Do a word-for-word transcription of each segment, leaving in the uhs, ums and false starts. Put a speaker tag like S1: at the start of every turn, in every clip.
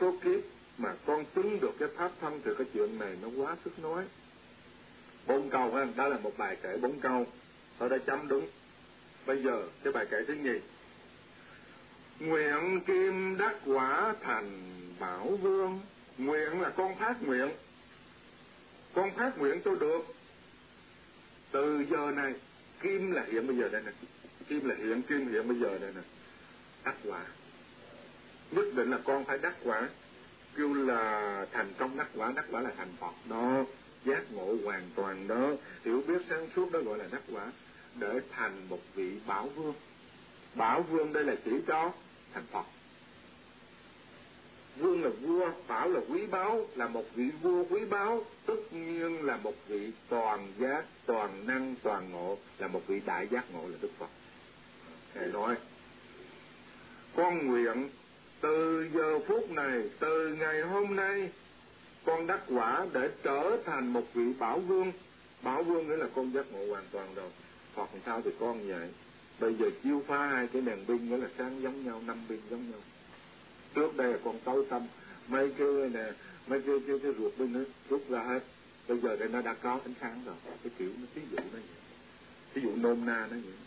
S1: số kiếp mà con chứng được cái pháp thân thì cái chuyện này nó quá sức nói. Bốn câu ha, đó là một bài kể bốn câu. Tôi đã chấm đúng. Bây giờ cái bài kể thứ nhì. Nguyện kim đắc quả thành bảo vương. Nguyện là con phát nguyện. Con phát nguyện tôi được. Từ giờ này, kim là hiện bây giờ đây nè. Kim là hiện, kim hiện bây giờ đây nè. Đắc quả. Nhất định là con phải đắc quả. Kêu là thành công đắc quả, đắc quả là thành Phật đó. Giác ngộ hoàn toàn đó, hiểu biết sáng suốt đó gọi là đắc quả. Để thành một vị bảo vương. Bảo vương đây là chỉ cho thành Phật. Vương là vua, bảo là quý báu, là một vị vua quý báu, tất nhiên là một vị toàn giác, toàn năng, toàn ngộ, là một vị đại giác ngộ là Đức Phật. Thầy nói, con nguyện từ giờ phút này, từ ngày hôm nay, con đắc quả để trở thành một vị bảo vương. Bảo vương nghĩa là con giác ngộ hoàn toàn rồi. Phật làm sao thì con vậy. Bây giờ chiêu phá hai cái đèn pin nghĩa là sáng giống nhau, năm pin giống nhau. Trước đây là con tối tâm, mấy cái nè, mấy cái cái, cái ruột bên nó rút ra hết. Bây giờ đây nó đã có ánh sáng rồi. Cái kiểu nó ví dụ nó vậy. Ví dụ nôm na nó vậy.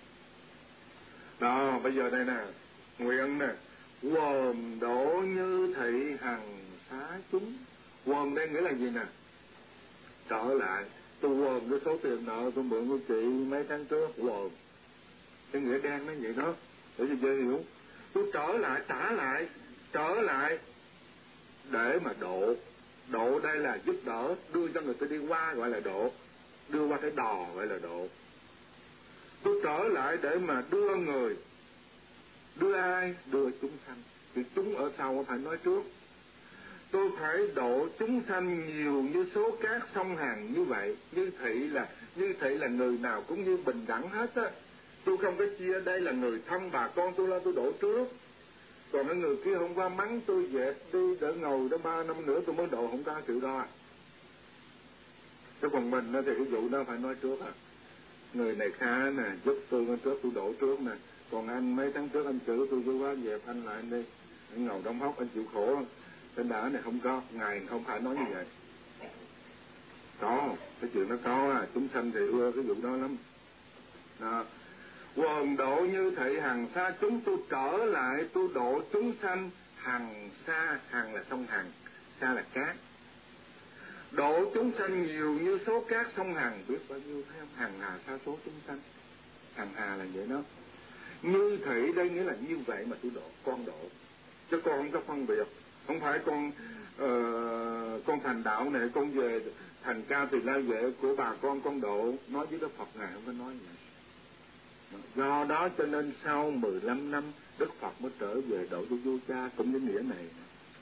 S1: Đó, bây giờ đây nè, nguyện nè, quồm đổ như thị hằng xá chúng. Quồm đây nghĩa là gì nè? Trở lại, tôi quồm cái số tiền nợ tôi mượn của chị mấy tháng trước, quồm. Cái nghĩa đen nó vậy đó, để cho dễ hiểu. Tôi trở lại, trả lại, trở lại để mà độ. Độ đây là giúp đỡ, đưa cho người ta đi qua gọi là độ. Đưa qua cái đò gọi là độ. Tôi trở lại để mà đưa người. Đưa ai? Đưa chúng sanh. Vì chúng ở sau phải nói trước. Tôi phải độ chúng sanh nhiều như số cát sông Hằng như vậy. Như thị là như thị là người nào cũng như bình đẳng hết á. Tôi không có chia đây là người thân bà con tôi lo tôi độ trước. Còn cái người kia hôm qua mắng tôi dẹp đi để ngồi đó ba năm nữa tôi mới độ, không có sự đó. Chứ còn mình thì cái vụ đó phải nói trước à. Người này khá nè, giúp tôi nói trước tôi độ trước nè. Còn anh mấy tháng trước anh chửi tôi tôi quá dẹp anh lại anh đi. Anh ngồi đóng hốc anh chịu khổ. Tên đỡ này không có, ngài không phải nói như vậy. Có, cái chuyện nó có à, chúng sanh thì ưa cái vụ đó lắm. Đó. Quần độ như thị hằng xa chúng, tôi trở lại tôi độ chúng sanh hằng xa. Hằng là sông Hằng, xa là cát. Độ chúng sanh nhiều như số cát sông Hằng. Biết bao nhiêu thấy không? Hằng hà sa số chúng sanh. Hằng hà là vậy đó. Như thị đây nghĩa là như vậy mà tôi độ, con độ. Chứ con không có phân biệt. Không phải con uh, con thành đạo này, con về thành Ca Tỳ La Vệ của bà con con độ. Nói với Đức Phật Ngài không có nói vậy. Do đó cho nên sau mười lăm năm Đức Phật mới trở về độ cho vua cha, cũng với nghĩa này.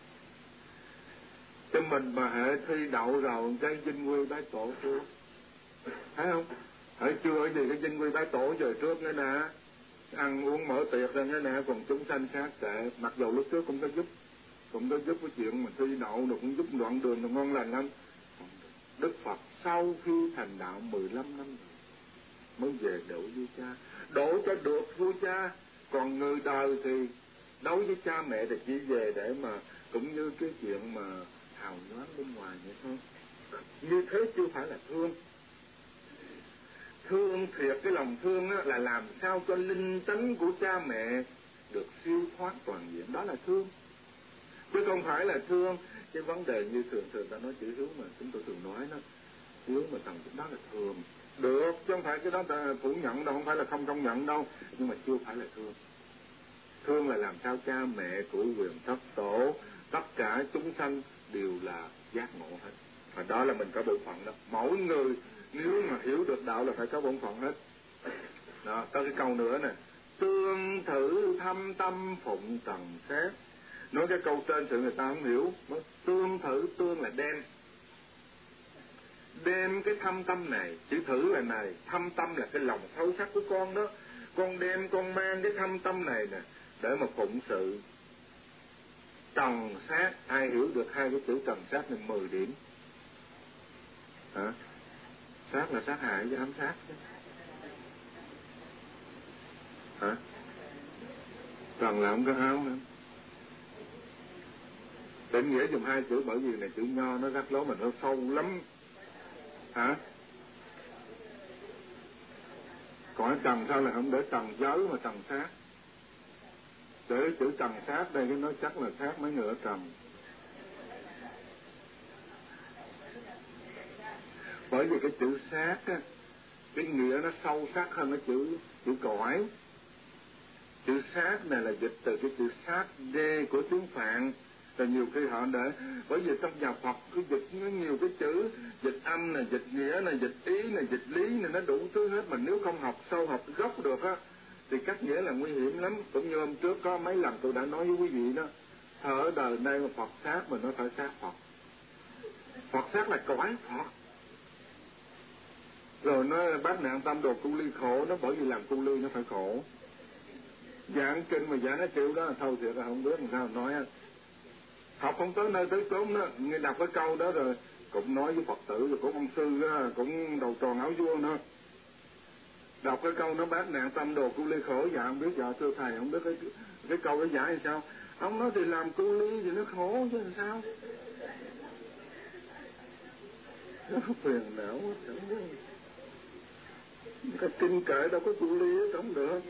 S1: Cho mình mà hệ thi đậu rồi cái vinh quy bái tổ trước. Thấy không? Hãy chưa gì cái vinh quy bái tổ giờ trước nữa nè. Ăn uống mở tiệc ra nữa nè, còn chúng sanh khác kệ. Mặc dù lúc trước cũng có giúp, cũng có giúp cái chuyện mà thi đậu rồi cũng giúp đoạn đường rồi ngon lành lắm. Đức Phật sau khi thành đạo mười lăm năm rồi mới về độ vua cha. Độ cho được vua cha. Còn người đời thì đối với cha mẹ thì chỉ về để mà cũng như cái chuyện mà hào nhoáng bên ngoài vậy thôi. Như thế chưa phải là thương. Thương thiệt, cái lòng thương á, là làm sao cho linh tánh của cha mẹ được siêu thoát toàn diện. Đó là thương. Chứ không phải là thương cái vấn đề như thường thường ta nói chữ hiếu mà chúng tôi thường nói đó. Hiếu mà thằng đó là thường. Được, chứ không phải cái đó ta phủ nhận đâu, không phải là không công nhận đâu. Nhưng mà chưa phải là thương. Thương là làm sao cha mẹ của quyền thất tổ, tất cả chúng sanh đều là giác ngộ hết. Và đó là mình có bổn phận đó. Mỗi người nếu mà hiểu được đạo là phải có bổn phận hết. Đó, có cái câu nữa nè. Tương thử thâm tâm phụng trần xét. Nói cái câu trên sự người ta không hiểu. Tương thử, tương là đem. Đem cái thâm tâm này, chữ thử là này, thâm tâm là cái lòng sâu sắc của con đó. Con đem, con mang cái thâm tâm này nè, để mà phụng sự. Trần sát, ai hiểu được hai cái chữ trần sát này mười điểm. Hả? Sát là sát hại với ám sát chứ. Hả? Trần là không có áo nữa. Định nghĩa dùng hai chữ bởi vì này chữ Nho nó rắc rối mà nó sâu lắm. Hả? Cõi trần sao là không để trần giới mà trần sát? Để chữ trần sát đây cái nói chắc là sát mấy người ở trần. Bởi vì cái chữ sát á, cái nghĩa nó sâu sắc hơn cái chữ chữ cõi. Chữ sát này là dịch từ cái chữ sát đê của tiếng Phạn. Rồi nhiều khi họ để, bởi vì trong nhà Phật cứ dịch nó nhiều cái chữ, dịch âm này, dịch nghĩa này, dịch ý này, dịch lý này, nó đủ thứ hết. Mà nếu không học sâu, học gốc được á, thì các nghĩa là nguy hiểm lắm. Cũng như hôm trước có mấy lần tôi đã nói với quý vị đó, thở đời nay mà Phật sát mà nó phải sát Phật. Phật sát là cõi Phật. Rồi nó bát nạn tam đồ cu ly khổ, nó bởi vì làm cu ly nó phải khổ. Giảng kinh mà giảng nó chịu đó, thôi thiệt là không biết làm sao nói á. Học không tới nơi tới chốn đó, nghe đọc cái câu đó rồi cũng nói với Phật tử, rồi cũng ông sư đó, cũng đầu tròn áo vua nữa. Đọc cái câu nó bát nạn tâm đồ cu ly khổ, dạ không biết, dạ thưa thầy không biết cái, cái câu đó giải làm sao. Ông nói thì làm cu ly thì nó khổ chứ làm sao. Nó phiền não quá, chẳng biết. Cái kinh kệ đâu có cu ly hết, không được.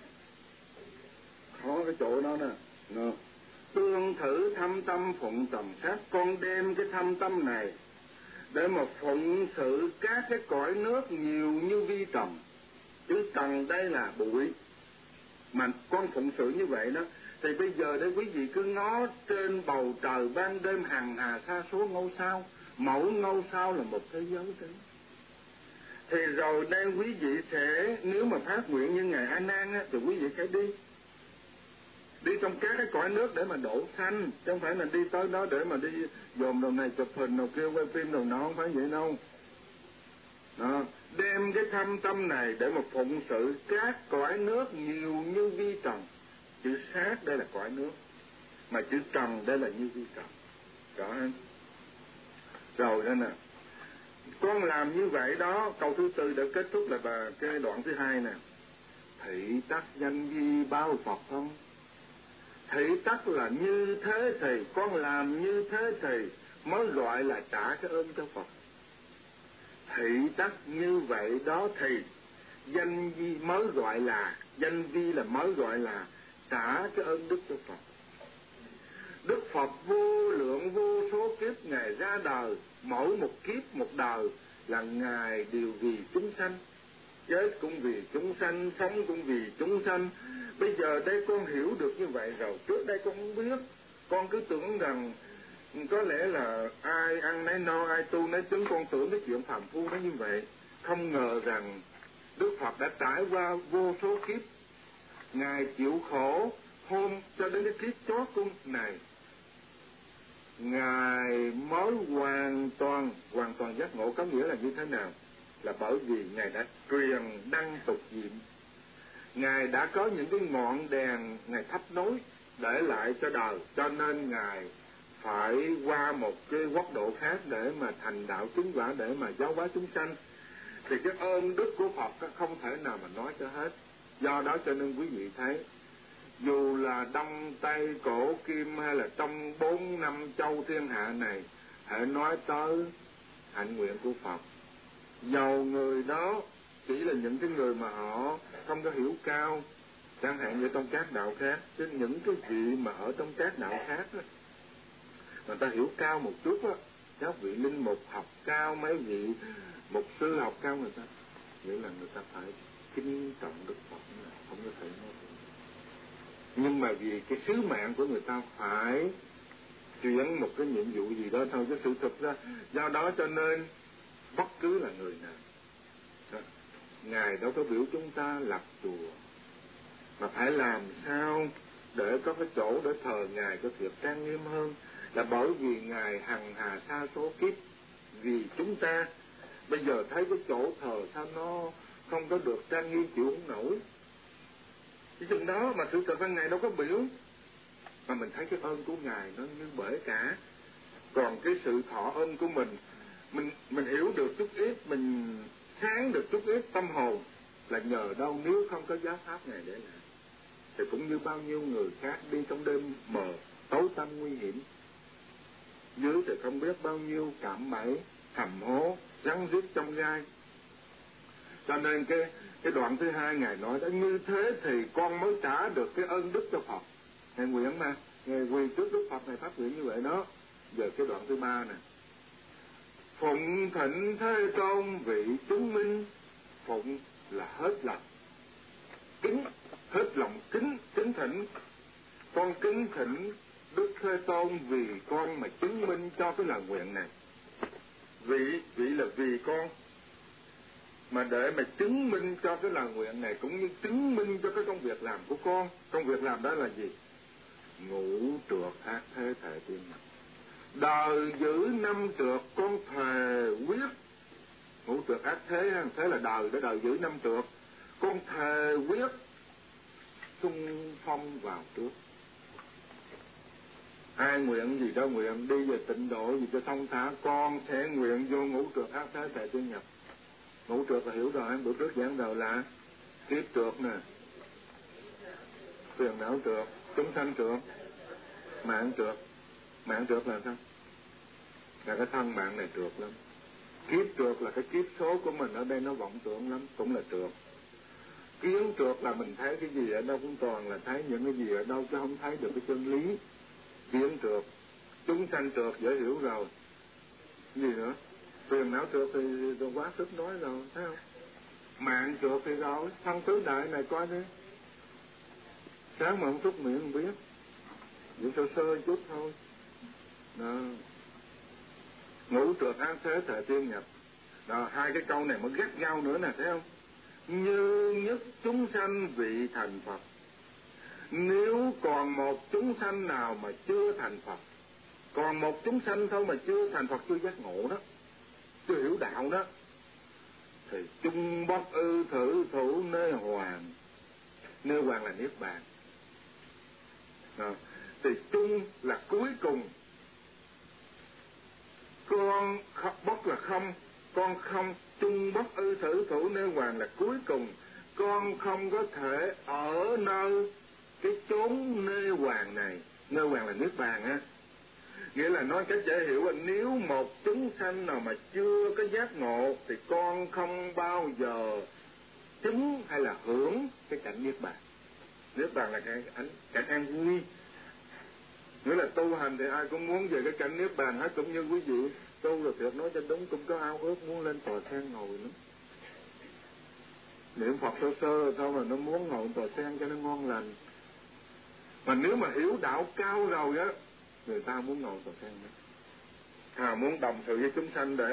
S1: Khó cái chỗ đó nè. Nè. Tương thử thâm tâm phụng tầm sát, con đem cái thâm tâm này để mà phụng sự các cái cõi nước nhiều như vi trần. Chứ trần đây là bụi. Mà con phụng sự như vậy đó, thì bây giờ đây quý vị cứ ngó trên bầu trời ban đêm hằng hà sa số ngôi sao, mỗi ngôi sao là một thế giới đấy. Thì rồi đây quý vị sẽ, nếu mà phát nguyện như Ngài A Nan á, thì quý vị sẽ đi. Đi trong các cái cõi nước để mà đổ sanh, chứ không phải là đi tới đó để mà đi dồn đầu này chụp hình đầu kia quay phim đầu nó, không phải vậy đâu. Đó. Đem cái thâm tâm này để mà phụng sự các cõi nước nhiều như vi trần. Chữ sát đây là cõi nước, mà chữ trần đây là như vi trần. Rõ không? Rồi đó nè, con làm như vậy đó. Câu thứ tư đã kết thúc là bà cái đoạn thứ hai nè. Thị tắc danh vi bao Phật không? Thị tắc là như thế thì, con làm như thế thì mới gọi là trả cái ơn cho Phật. Thị tắc như vậy đó thì danh vi mới gọi là, danh vi là mới gọi là trả cái ơn đức cho Phật. Đức Phật vô lượng vô số kiếp Ngài ra đời, mỗi một kiếp một đời là Ngài đều vì chúng sanh. Chết cũng vì chúng sanh, sống cũng vì chúng sanh. Bây giờ đây con hiểu được như vậy rồi. Trước đây con không biết. Con cứ tưởng rằng có lẽ là ai ăn nấy no, ai tu nấy chứng. Con tưởng cái chuyện phàm phu nó như vậy. Không ngờ rằng Đức Phật đã trải qua vô số kiếp. Ngài chịu khổ hôm cho đến cái kiếp chót cung này, Ngài mới hoàn toàn, hoàn toàn giác ngộ. Có nghĩa là như thế nào? Là bởi vì Ngài đã truyền đăng tục diệm. Ngài đã có những cái ngọn đèn Ngài thắp nối để lại cho đời, cho nên Ngài phải qua một cái quốc độ khác để mà thành đạo chứng quả, để mà giáo hóa chúng sanh. Thì cái ơn đức của Phật không thể nào mà nói cho hết. Do đó cho nên quý vị thấy, dù là Đông Tây Cổ Kim hay là trong bốn năm châu thiên hạ này, hãy nói tới hạnh nguyện của Phật, dầu người đó chỉ là những cái người mà họ không có hiểu cao, chẳng hạn như trong các đạo khác, chứ những cái vị mà ở trong các đạo khác đó, người ta hiểu cao một chút á, các vị linh mục học cao, mấy vị mục sư học cao, người ta nghĩa là người ta phải kính trọng Đức Phật, không có thể nói. Nhưng mà vì cái sứ mạng của người ta phải chuyển một cái nhiệm vụ gì đó thôi, cái sự thực ra. Do đó cho nên bất cứ là người nào đó, Ngài đâu có biểu chúng ta lập chùa, mà phải làm sao để có cái chỗ để thờ Ngài có thiệt trang nghiêm hơn, là bởi vì Ngài hằng hà sa số kiếp vì chúng ta. Bây giờ thấy cái chỗ thờ sao nó không có được trang nghiêm, chịu không nổi. Cái chừng đó mà sự thật là Ngài đâu có biểu, mà mình thấy cái ơn của Ngài nó như bể cả. Còn cái sự thọ ơn của mình, mình mình hiểu được chút ít, mình sáng được chút ít tâm hồn, là nhờ đâu. Nếu không có giáo pháp Ngài để lại, thì cũng như bao nhiêu người khác đi trong đêm mờ tối tăm nguy hiểm, dưới thì không biết bao nhiêu cạm bẫy, hầm hố, rắn rít trong gai. Cho nên cái cái đoạn thứ hai Ngài nói đó, như thế thì con mới trả được cái ơn đức cho Phật. Ngài nguyện mà, Ngài quỳ trước Đức Phật, Ngài phát nguyện như vậy đó. Giờ cái đoạn thứ ba nè. Phụng thịnh Thế Tôn vị chứng minh. Phụng là hết lòng kính, hết lòng kính, kính thỉnh. Con kính thỉnh Đức Thế Tôn vì con mà chứng minh cho cái lời nguyện này. Vị, vị là vì con, mà để mà chứng minh cho cái lời nguyện này, cũng như chứng minh cho cái công việc làm của con. Công việc làm đó là gì? Ngũ trược ác thế thể tiên nhập. Đời giữ năm trược con thề quyết. Ngũ trược ác thế, thế là đời, để đời giữ năm trược. Con thề quyết xung phong vào trước. Ai nguyện gì đó nguyện đi về tịnh độ gì cho thông thả, con sẽ nguyện vô ngũ trược ác thế thể tiên nhập. Ngũ trược là hiểu rồi, bữa trước giảng đầu là kiếp trược nè, phiền não trược, chúng sanh trược, mạng trược. Mạng trược là sao? Là cái thân mạng này trược lắm. Kiếp trược là cái kiếp số của mình ở đây nó vọng tưởng lắm, cũng là trược. Kiến trược là mình thấy cái gì ở đâu cũng toàn là thấy những cái gì ở đâu, chứ không thấy được cái chân lý. Kiến trược. Chúng sanh trược dễ hiểu rồi. Gì nữa? Phiền não trược thì quá sức nói rồi, thấy không? Mạng trược thì rồi, thân tứ đại này coi đi. Sáng mà không xúc miệng không biết, chỉ sơ sơ chút thôi. Đó. Ngũ trược ác thế thể tiên nhập. Đó, hai cái câu này mới gắt nhau nữa nè, thấy không? Như nhất chúng sanh vị thành Phật. Nếu còn một chúng sanh nào mà chưa thành Phật, còn một chúng sanh thôi mà chưa thành Phật, chưa giác ngộ đó, chưa hiểu đạo đó, thì chung bất ư thử thủ nơi hoàng. Nơi hoàng là niết bàn. Đó. Thì chung là cuối cùng. Con bất là không, con không, chung bất ư thử thủ nơi hoàng là cuối cùng. Con không có thể ở nơi cái chốn nơi hoàng này. Nơi hoàng là niết bàn á. Nghĩa là nói cách dễ hiểu là nếu một chúng sanh nào mà chưa có giác ngộ thì con không bao giờ chứng hay là hưởng cái cảnh niết bàn. Niết bàn là cái cảnh, cảnh an vui. Nghĩa là tu hành thì ai cũng muốn về cái cảnh niết bàn hết, cũng như quý vị tu rồi thiệt nói cho đúng, cũng có ao ước muốn lên tòa sen ngồi lắm. Niệm Phật sơ sơ thôi mà nó muốn ngồi tòa sen cho nó ngon lành. Mà nếu mà hiểu đạo cao rồi á, người ta muốn ngồi tòa sen nữa. À, muốn đồng sự với chúng sanh để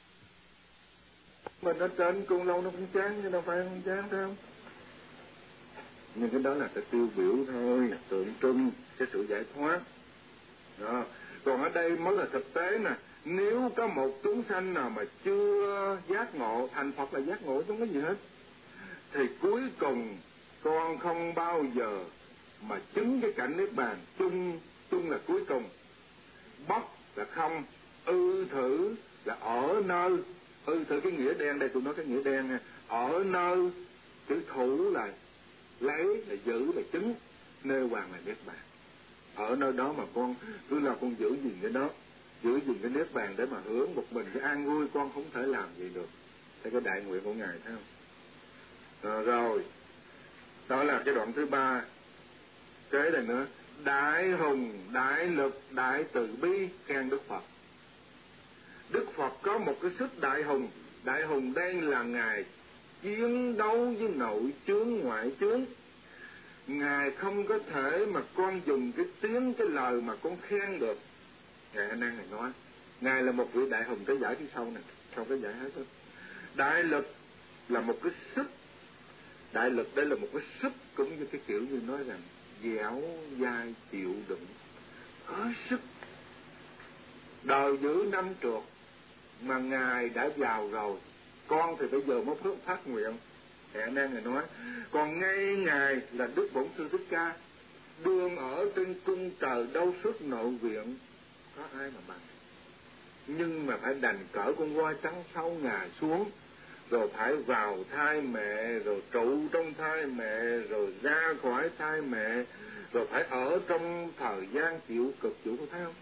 S1: mình ở trên cùng lâu nó cũng chán, chứ đâu phải không chán, thấy không? Nhưng cái đó là cái tiêu biểu thôi, tượng trưng cái sự giải thoát. Đó. Còn ở đây mới là thực tế nè. Nếu có một chúng sanh nào mà chưa giác ngộ, thành Phật là giác ngộ không có gì hết, thì cuối cùng con không bao giờ mà chứng cái cảnh niết bàn. Chung, chung là cuối cùng. Bất là không, ư thử là ở nơi. Ư thử cái nghĩa đen đây, tôi nói cái nghĩa đen nha. Ở nơi, chữ thủ là lấy, là giữ, là chứng. Nơi hoàng là niết bàn. Ở nơi đó mà con cứ là con giữ gìn cái đó, giữ gìn cái niết bàn để mà hưởng một mình cái an vui, con không thể làm gì được. Đây cái đại nguyện của Ngài, thấy không? À, rồi đó là cái đoạn thứ ba. Kế này nữa, đại hùng, đại lực, đại từ bi khen Đức Phật. Đức Phật có một cái sức đại hùng. Đại hùng đây là Ngài chiến đấu với nội chướng ngoại chướng. Ngài không có thể mà con dùng cái tiếng, cái lời mà con khen được. Ngài A Nan Ngài nói, Ngài là một vị đại hùng. Cái giải phía sau này, sau cái giải hết đó. Đại lực là một cái sức. Đại lực đây là một cái sức, cũng như cái kiểu như nói rằng dẻo dai chịu đựng, có sức. Đời giữ năm trược mà Ngài đã vào rồi, con thì bây giờ mới phát nguyện. Ngài A Nan Ngài nói, còn ngay Ngài là Đức Bổn Sư Thích Ca, đương ở trên cung trời đâu xuất nội viện, có ai mà bằng. Nhưng mà phải đành cỡ con voi trắng sau Ngài xuống, rồi phải vào thai mẹ, rồi trụ trong thai mẹ, rồi ra khỏi thai mẹ, rồi phải ở trong thời gian chịu cực chịu, có thấy không?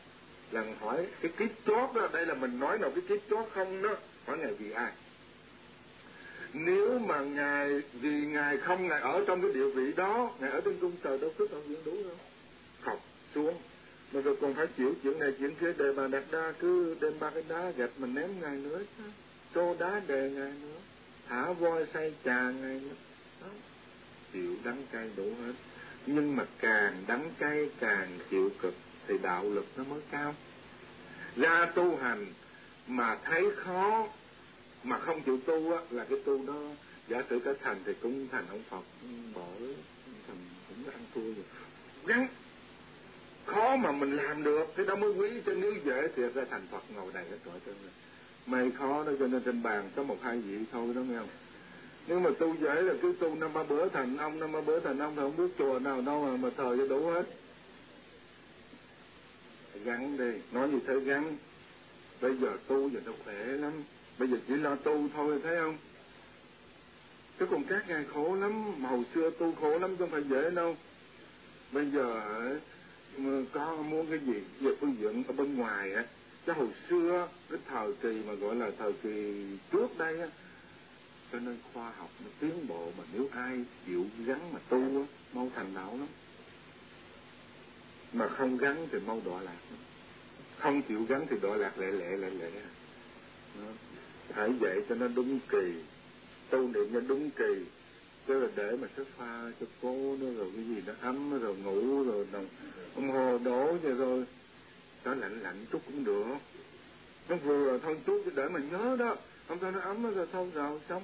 S1: Lần hỏi cái kiếp chót đó, đây là mình nói nào cái kiếp chót không đó, hỏi Ngài vì ai? Nếu mà Ngài, vì Ngài không, Ngài ở trong cái địa vị đó, Ngài ở trên cung trời đâu có đâu chuyện đủ đâu. Không, xuống. Mà rồi còn phải chịu chuyện này chuyện kia, đề bà đặt đa cứ đem ba cái đá gạch mình ném Ngài nữa, xô đá đề Ngài nữa, thả voi say trà Ngài nữa. Đó. Chịu đắng cay đủ hết. Nhưng mà càng đắng cay càng chịu cực thì đạo lực nó mới cao. Ra tu hành mà thấy khó mà không chịu tu á, là cái tu đó giả sử cái thành thì cũng thành ông Phật, bỏ thành cũng ăn thua rồi. Gắn khó mà mình làm được thì đâu mới quý, cho nếu dễ thì ra thành Phật ngồi đầy hết trọi trơn rồi. Mày khó đó, cho nên trên bàn có một hai vị thôi đó nghe không. Nếu mà tu dễ là cứ tu năm ba bữa thành ông, năm ba bữa thành ông thì không biết chùa nào đâu mà, mà thờ cho đủ hết. Gắn đi, nói như thế gắn. Bây giờ tu giờ nó khỏe lắm, bây giờ chỉ lo tu thôi, thấy không? Chứ còn các ngài khổ lắm, mà hồi xưa tu khổ lắm chứ không phải dễ đâu. Bây giờ có muốn cái gì giờ phương dựng ở bên ngoài á, chứ hồi xưa cái thời kỳ mà gọi là thời kỳ trước đây á, cho nên khoa học nó tiến bộ, mà nếu ai chịu gắn mà tu á, mau thành đạo lắm. Mà không gắn thì mau đọa lạc lắm. Không chịu gắn thì đọa lạc lẹ lẹ lẹ lẹ. Phải vậy cho nó đúng kỳ, tu niệm cho đúng kỳ, chứ là để mà sức pha cho cô nó rồi cái gì nó ấm rồi ngủ rồi đồng ông hồ đổ vậy rồi nó lạnh lạnh chút cũng được, nó vừa thôi chút để mà nhớ đó, không thôi nó ấm rồi thôi rồi xong.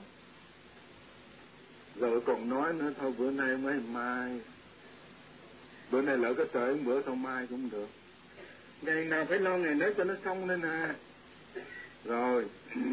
S1: Rồi còn nói nữa thôi bữa nay mấy mai, bữa nay lỡ cái trời bữa thôi mai cũng được, ngày nào phải lo ngày nấy cho nó xong lên nè. Rồi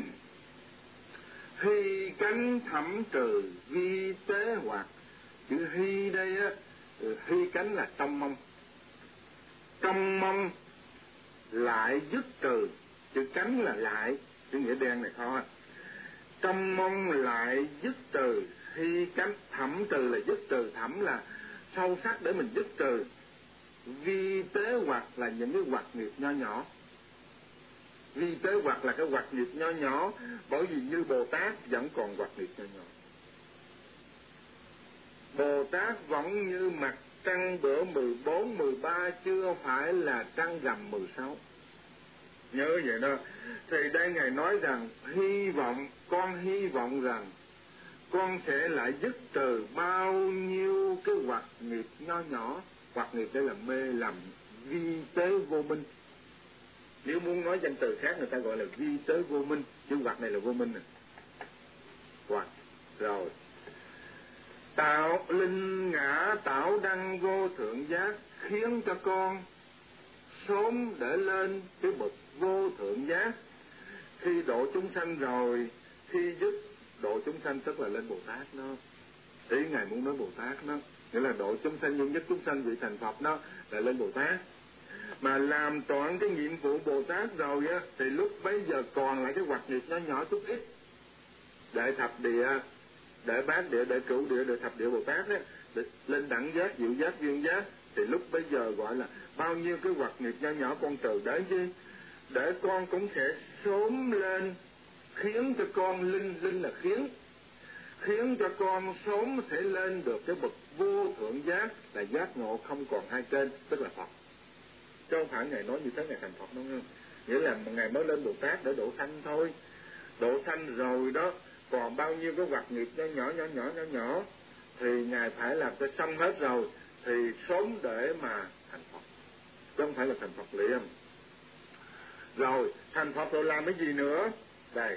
S1: hy cánh thẩm trừ vi tế hoạt. Chữ hy đây á, hy cánh là trong mong, trong mong lại dứt trừ. Chữ cánh là lại, chữ nghĩa đen này khó. Trong mong lại dứt trừ, hy cánh thẩm trừ là dứt trừ, thẩm là sâu sắc để mình dứt trừ. Vi tế hoạt là những cái hoạt nghiệp nho nhỏ. Vi tế hoạt là cái hoạt nghiệp nho nhỏ, bởi vì như Bồ Tát vẫn còn hoạt nghiệp nho nhỏ. Bồ Tát vẫn như mặt trăng bữa mười bốn, mười ba, chưa phải là trăng rằm mười sáu. Nhớ vậy đó. Thì đây Ngài nói rằng hy vọng, con hy vọng rằng con sẽ lại dứt trừ bao nhiêu cái hoạt nghiệp nho nhỏ. Hoạt nghiệp đây là mê lầm, vi tế vô minh. Nếu muốn nói danh từ khác người ta gọi là vi tế vô minh, chữ hoạt này là vô minh này. Hoạt. Rồi. Tạo linh ngã tạo đăng vô thượng giác, khiến cho con sớm để lên cái bậc vô thượng giác. Khi độ chúng sanh rồi, khi dứt độ chúng sanh tức là lên Bồ Tát đó. Ý Ngài muốn nói Bồ Tát đó, nghĩa là độ chúng sanh nhưng nhất chúng sanh vị thành Phật đó là lên Bồ Tát. Mà làm trọn cái nhiệm vụ Bồ Tát rồi á, thì lúc bấy giờ còn lại cái hoạt nghiệp nhỏ nhỏ chút ít. Để thập địa, để bát địa, để cửu địa, để thập địa Bồ Tát á, để lên đẳng giác, diệu giác, duyên giác, thì lúc bấy giờ gọi là bao nhiêu cái hoạt nghiệp nhỏ nhỏ con trừ để gì? Để con cũng sẽ sớm lên, khiến cho con linh, linh là khiến, khiến cho con sớm sẽ lên được cái bậc vô thượng giác, là giác ngộ không còn hai trên, tức là Phật. Chứ không phải Ngài nói như thế Ngài thành Phật đâu không? Nghĩa là Ngài mới lên Bồ Tát để độ sanh thôi. Độ sanh rồi đó, còn bao nhiêu cái hoạt nghiệp nhỏ nhỏ nhỏ nhỏ nhỏ nhỏ thì Ngài phải làm cho xong hết rồi thì sớm để mà thành Phật, chứ không phải là thành Phật liền. Rồi thành Phật rồi làm cái gì nữa? Đây,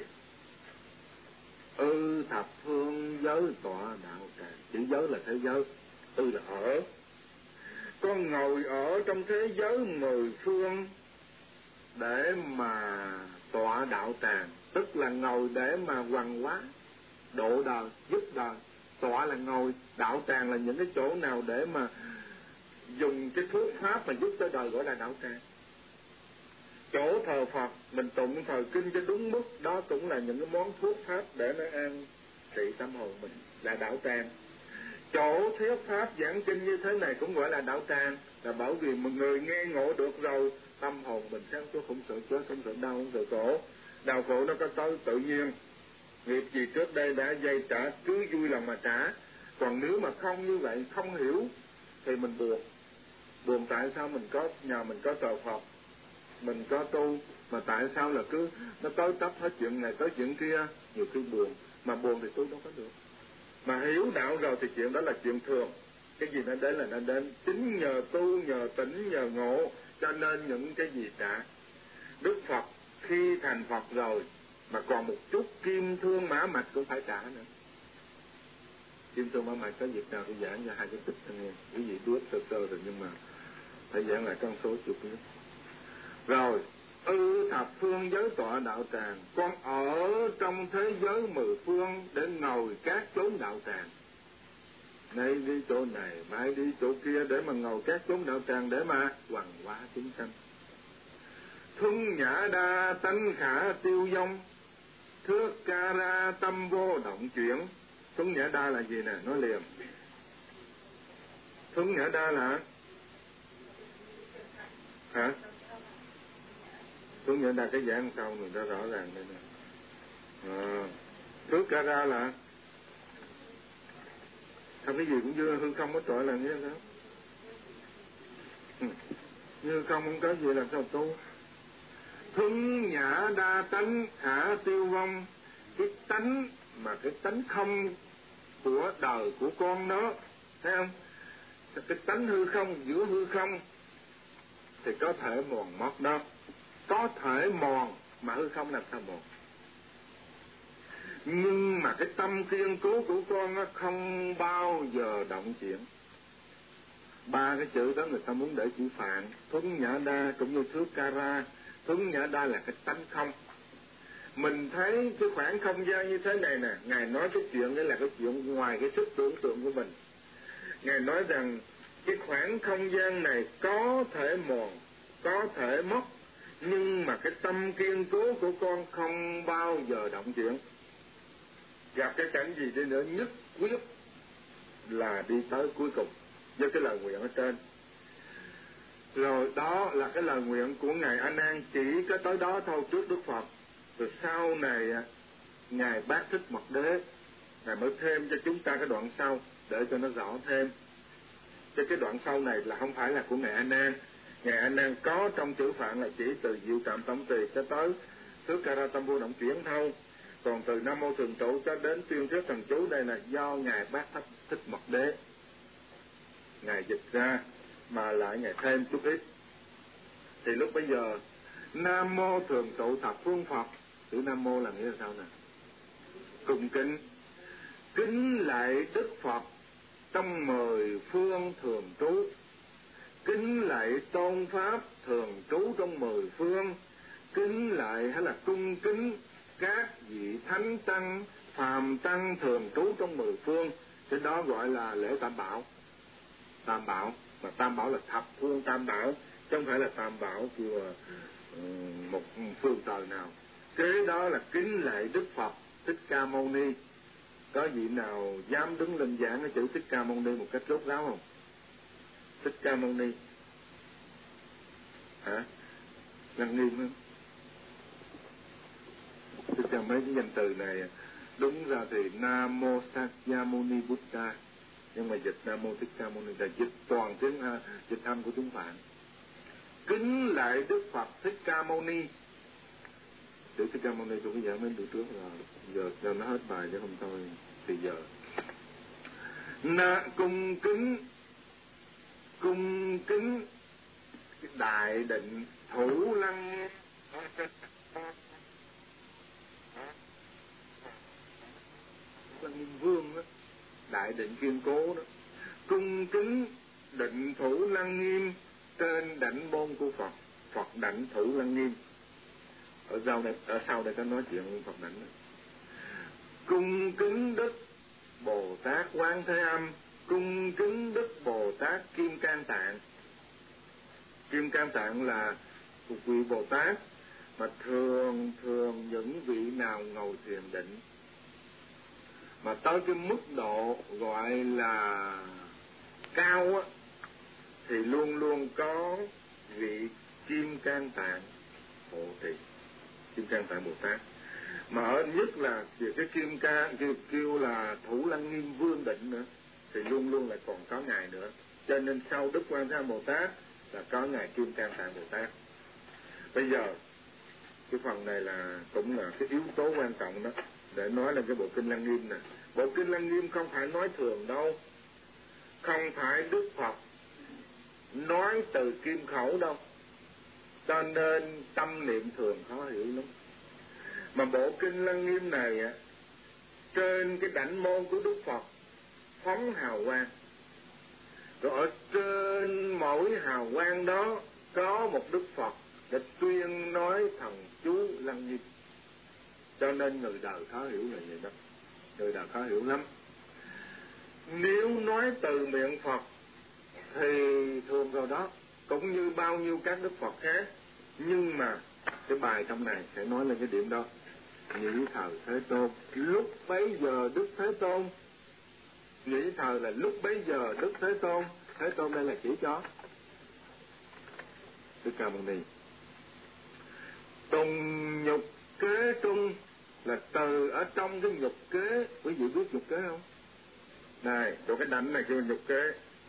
S1: ư thập phương giới tọa đạo tràng. Chữ giới là thế giới, ư là ở. Con ngồi ở trong thế giới mười phương để mà tọa đạo tràng, tức là ngồi để mà hoằng hóa, độ đời, giúp đời. Tọa là ngồi, đạo tràng là những cái chỗ nào để mà dùng cái thuốc pháp mà giúp cho đời, gọi là đạo tràng. Chỗ thờ Phật mình tụng thời kinh cho đúng mức, đó cũng là những cái món thuốc pháp để nó an trị tâm hồn mình, là đạo tràng. Chỗ thuyết pháp giảng kinh như thế này cũng gọi là đạo tràng, là bởi vì một người nghe ngộ được rồi, tâm hồn mình sáng suốt, không sợ chết, không sợ đau, không sợ khổ. Đau khổ nó có tới tự nhiên, nghiệp gì trước đây đã dây trả, cứ vui lòng mà trả. Còn nếu mà không như vậy, không hiểu thì mình buồn. Buồn tại sao mình có nhà mình có thờ Phật, mình có tu, mà tại sao là cứ nó tới tấp hết chuyện này tới chuyện kia, nhiều khi buồn. Mà buồn thì tu đâu có được. Mà hiểu đạo rồi thì chuyện đó là chuyện thường. Cái gì nó đến là nó đến. Chính nhờ tu, nhờ tỉnh, nhờ ngộ, cho nên những cái gì cả. Đức Phật khi thành Phật rồi mà còn một chút kim thương mã mạch cũng phải trả nữa. Kim thương mã mạch có việc nào tôi giảng cho hai cái tích này, quý vị biết sơ sơ rồi, nhưng mà phải giảng lại con số chục nữa. Rồi, ư thập phương giới tọa đạo tràng, con ở trong thế giới mười phương để ngồi các chốn đạo tràng. Nay đi chỗ này, mai đi chỗ kia để mà ngồi các chốn đạo tràng để mà hoằng hóa chúng sanh. Thuân nhã đa tánh khả tiêu vong, thước ca ra tâm vô động chuyển. Thuân nhã đa là gì nè? Nói liền. Thuân nhã đa là hả? Thuân nhã đa cái dạng sau người ta rõ ràng đây nè. À, thước ca ra là không, cái gì cũng như hư không có trọi là nghĩa sao? Ừ. Như không không có gì làm sao tu. Thuân nhã đa tánh khả tiêu vong, cái tánh mà cái tánh không của đời của con nó, thấy không? Cái tánh hư không, giữa hư không thì có thể mòn mất đó, có thể mòn mà hư không làm sao mòn. Nhưng mà cái tâm kiên cố của con nó không bao giờ động chuyển. Ba cái chữ đó người ta muốn để chữ Phạn, thuấn nhã đa cũng như thước ca ra. Thuấn nhã đa là cái tánh không. Mình thấy cái khoảng không gian như thế này nè, Ngài nói cái chuyện đấy là cái chuyện ngoài cái sức tưởng tượng của mình. Ngài nói rằng cái khoảng không gian này có thể mòn, có thể mất, nhưng mà cái tâm kiên cố của con không bao giờ động chuyển. Gặp cái cảnh gì đi nữa nhất quyết là đi tới cuối cùng với cái lời nguyện ở trên. Rồi đó là cái lời nguyện của Ngài A Nan, chỉ có tới đó thôi trước Đức Phật. Rồi sau này Ngài Bát Thích Mật Đế Ngài mới thêm cho chúng ta cái đoạn sau để cho nó rõ thêm. Chứ cái đoạn sau này là không phải là của Ngài A Nan. Ngài A Nan có trong chữ Phạn là chỉ từ diệu trạm tâm tỳ cho tới thước ca ra tâm vô động chuyển thôi. Còn từ Nam Mô Thường Trụ cho đến tuyên thuyết thần chú đây là do Ngài Bát Thích, Thích Mật Đế Ngài dịch ra, mà lại Ngài thêm chút ít. Thì lúc bây giờ Nam Mô Thường Trụ thập phương Phật, chữ Nam Mô là nghĩa là sao nè? Cung kính, kính lại Đức Phật trong mười phương thường trú, kính lại tôn pháp thường trú trong mười phương, kính lại hay là cung kính các vị thánh tăng, phàm tăng thường trú trong mười phương. Cái đó gọi là lễ Tam Bảo. Tam Bảo, mà Tam Bảo là thập phương Tam Bảo, chứ không phải là Tam Bảo của uh, một phương trời nào. Kế đó là kính lạy Đức Phật Thích Ca Mâu Ni. Có vị nào dám đứng lên giảng cái chữ Thích Ca Mâu Ni một cách rốt ráo không? Thích Ca Mâu Ni hả? Lăng nghiêm không? Thích Ca, mấy cái danh từ này đúng ra thì Nam Mô Sakyamuni Buddha, nhưng mà dịch Nam Mô Thích Ca Mâu Ni là dịch toàn tiếng uh, dịch âm của chúng Phạn. Kính lại Đức Phật Thích Ca Mâu Ni. Chữ Thích Ca Mâu Ni tôi có giảng mấy bữa trước rồi, giờ cho nó hết bài chứ không thôi thì giờ. Na cung kính, cung kính đại định thủ lăng Lăng Nghiêm Vương đó, đại định kiên cố đó, cung kính định thủ lăng nghiêm trên đảnh môn của Phật. Phật đảnh thủ lăng nghiêm. Ở sau đây, ở sau đây có nói chuyện Phật đảnh đó. Cung kính Đức Bồ Tát Quán Thế Âm, cung kính Đức Bồ Tát Kim Cang Tạng. Kim Cang Tạng là một vị Bồ Tát mà thường thường những vị nào ngồi thiền định mà tới cái mức độ gọi là cao á, thì luôn luôn có vị Kim Cang Tạng Hộ Trì, Kim Cang Tạng Bồ Tát. Mà ở nhất là về cái Kim Cang kêu, kêu là Thủ Lăng Nghiêm Vương Định nữa, thì luôn luôn là còn có ngài nữa. Cho nên sau Đức Quan Thế Âm Bồ Tát là có ngài Kim Cang Tạng Bồ Tát. Bây giờ cái phần này là cũng là cái yếu tố quan trọng đó để nói lên cái bộ kinh Lăng Nghiêm này. Bộ kinh Lăng Nghiêm không phải nói thường đâu, không phải Đức Phật nói từ kim khẩu đâu, cho nên tâm niệm thường khó hiểu lắm. Mà bộ kinh Lăng Nghiêm này á, trên cái đảnh môn của Đức Phật phóng hào quang, rồi ở trên mỗi hào quang đó có một Đức Phật để tuyên nói thần chú Lăng Nghiêm. Cho nên người đời khó hiểu là vậy đó, người đời khó hiểu lắm. Nếu nói từ miệng Phật thì thường rồi đó, cũng như bao nhiêu các Đức Phật khác, nhưng mà cái bài trong này sẽ nói lên cái điểm đó. Nhĩ thời Thế Tôn, lúc bấy giờ Đức Thế Tôn, nhĩ thời là lúc bấy giờ Đức Thế Tôn. Thế Tôn đây là chỉ cho Đức Ca Mâu Ni. Tùng nhục kế trung là từ ở trong cái nhục kế. Quý vị biết nhục kế không? Này, chỗ cái đảnh này kêu nhục kế.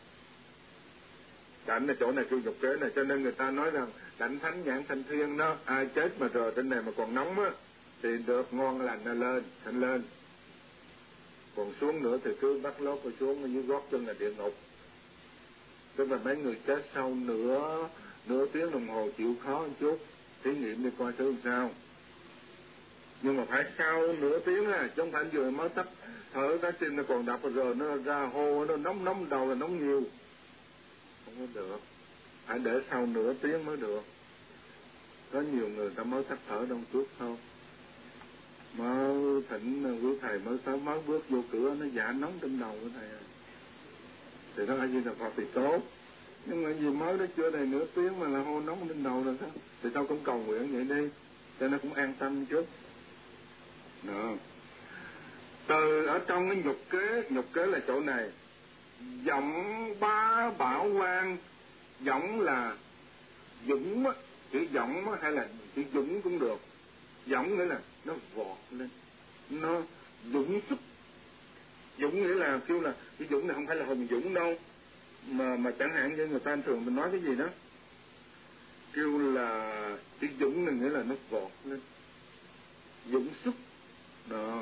S1: Đảnh là chỗ này kêu nhục kế này, cho nên người ta nói rằng đảnh thánh nhãn thanh thiên đó, ai chết mà rồi trên này mà còn nóng á thì được ngon lành là lên, thành lên. Còn xuống nữa thì cứ bắt lót rồi xuống ở dưới gót chân là địa ngục. Tức là mấy người chết sau nửa nửa tiếng đồng hồ chịu khó một chút, thí nghiệm đi coi thử làm sao. Nhưng mà phải sau nửa tiếng à, chứ không phải vừa mới tắt thở cái tim nó còn đập rồi nó ra hô, nó nóng nóng đầu là nóng nhiều. Không có được, phải để sau nửa tiếng mới được. Có nhiều người ta mới tắt thở đông chút thôi, mới thỉnh quý thầy mới tới mới bước vô cửa nó dạ nóng trên đầu của thầy à. Thì đó là gì là Phật thì tốt, nhưng mà vì mới đó chưa đầy nửa tiếng mà là hô nóng trên đầu rồi sao? Thì tao cũng cầu nguyện vậy đi cho nó cũng an tâm chút. Đó. Từ ở trong cái nhục kế, nhục kế là chỗ này, giọng ba bảo quan, giọng là dũng á, chữ giọng á, hay là chữ dũng cũng được. Giọng nghĩa là nó vọt lên, nó dũng sức. Dũng nghĩa là kêu là cái dũng này không phải là hùng dũng đâu, mà mà chẳng hạn như người ta thường mình nói cái gì đó kêu là cái dũng này nghĩa là nó vọt lên, dũng sức đó.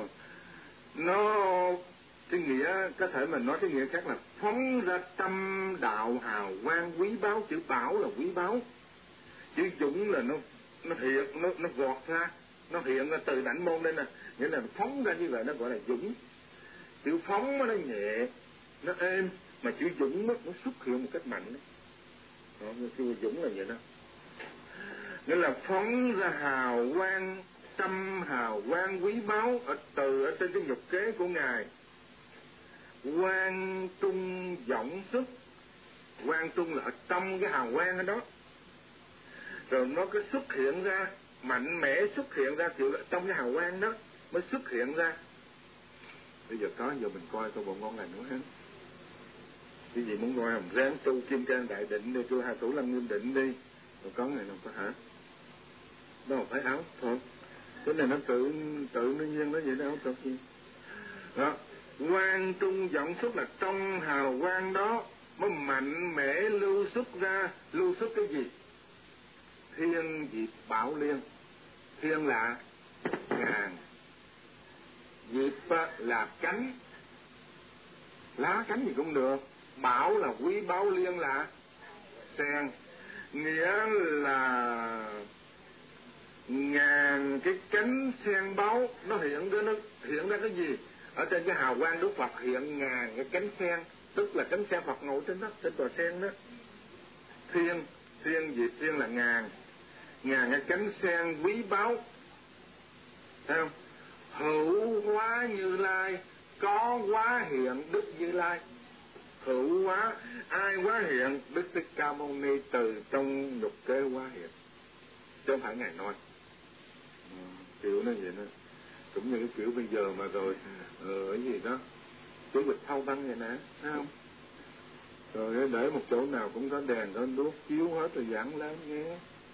S1: Nó cái nghĩa có thể mình nói cái nghĩa khác là phóng ra tâm đạo hào quang quý báu. Chữ bảo là quý báu, chữ dũng là nó nó hiện, nó nó vọt ra, nó hiện ra từ đảnh môn đây nè, nghĩa là phóng ra như vậy, nó gọi là dũng. Chữ phóng nó nhẹ, nó êm, mà chữ dũng nó, nó xuất hiện một cách mạnh đó. Đó, chữ dũng là vậy đó, nghĩa là phóng ra hào quang, tâm hào quang quý báu ở từ ở trên cái nhục kế của ngài. Quang trung vọng sức, quang trung là ở trong cái hào quang đó, rồi nó cứ xuất hiện ra mạnh mẽ, xuất hiện ra kiểu trong cái hào quang đó mới xuất hiện ra. Bây giờ có giờ mình coi coi bộ ngon lành nữa hết. Cái gì muốn coi không? Ráng tu Kim Cang Đại Định đi, tu Hai Thủ Lăng Nghiêm Định đi, rồi có ngày nào có hả? Đó là phải áo thôi. Cái này nó tự tự nó nhiên nó vậy đó, áo thật gì. Đó, quang trung vọng xuất là trong hào quang đó mới mạnh mẽ lưu xuất ra. Lưu xuất cái gì? Thiên diệp bảo liên. Thiên là ngàn, diệp là cánh, lá cánh gì cũng được. Bảo là quý báu, liên là sen, nghĩa là ngàn cái cánh sen báu nó hiện ra. Nó hiện ra cái gì? Ở trên cái hào quang Đức Phật hiện ngàn cái cánh sen, tức là cánh sen Phật ngồi trên đó, trên tòa sen đó. Thiên, thiên diệp, thiên là ngàn, ngàn cái cánh sen quý báu, thấy không? Hữu hóa Như Lai, có hóa hiện Đức Như Lai. Hữu hóa, ai hóa hiện? Đức Thích Ca Mâu Ni từ trong nhục kế hóa hiện, chứ không phải ngài nói. Ừ, kiểu nó vậy đó, cũng như cái kiểu bây giờ mà rồi ờ, cái gì đó chủ tịch thâu băng vậy nè, thấy không? Rồi để một chỗ nào cũng có đèn có đuốc chiếu hết rồi giảng lên nghe.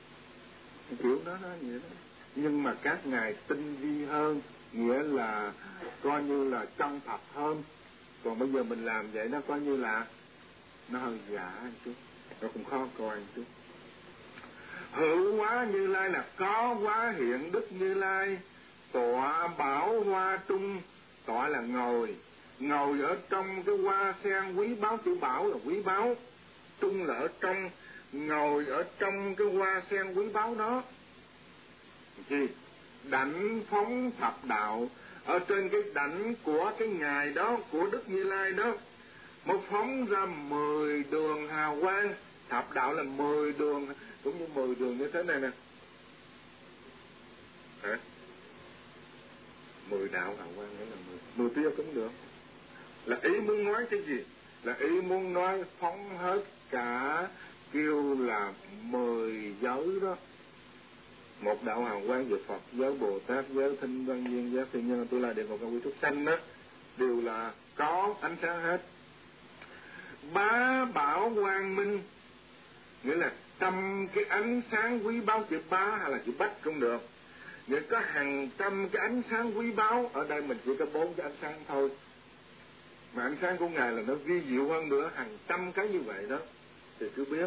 S1: kiểu đó nó vậy đó. Nhưng mà các ngài tinh vi hơn, nghĩa là coi như là chân thật hơn. Còn bây giờ mình làm vậy nó coi như là nó hơi giả một chút, nó cũng khó coi một chút. Hữu hóa Như Lai là có hóa hiện Đức Như Lai, tọa bảo hoa trung, tọa là ngồi, ngồi ở trong cái hoa sen quý báu, chữ bảo là quý báu, trung là ở trong, ngồi ở trong cái hoa sen quý báu đó. Gì? Đảnh phóng thập đạo, ở trên cái đảnh của cái ngài đó, của Đức Như Lai đó, mới phóng ra mười đường hào quang. Thập đạo là mười đường, cũng như mười đường như thế này nè. Hả? Mười đạo hào quang nữa là mười, mười tia cũng được. Là ý muốn nói cái gì? Là ý muốn nói phóng hết cả, kêu là mười giới đó. Một đạo hào quang về Phật, giới Bồ Tát, giới Thanh Văn Duyên, giới Thiên Nhân, tôi là địa ngục, quý trúc sanh đó, đều là có ánh sáng hết. Bá bảo quang minh, nghĩa là trăm cái ánh sáng quý báu, chữ bá hay là chữ bách cũng được. Nghĩa có hàng trăm cái ánh sáng quý báu, ở đây mình chỉ có bốn cái ánh sáng thôi. Mà ánh sáng của Ngài là nó vi diệu hơn nữa, hàng trăm cái như vậy đó. Thì cứ biết,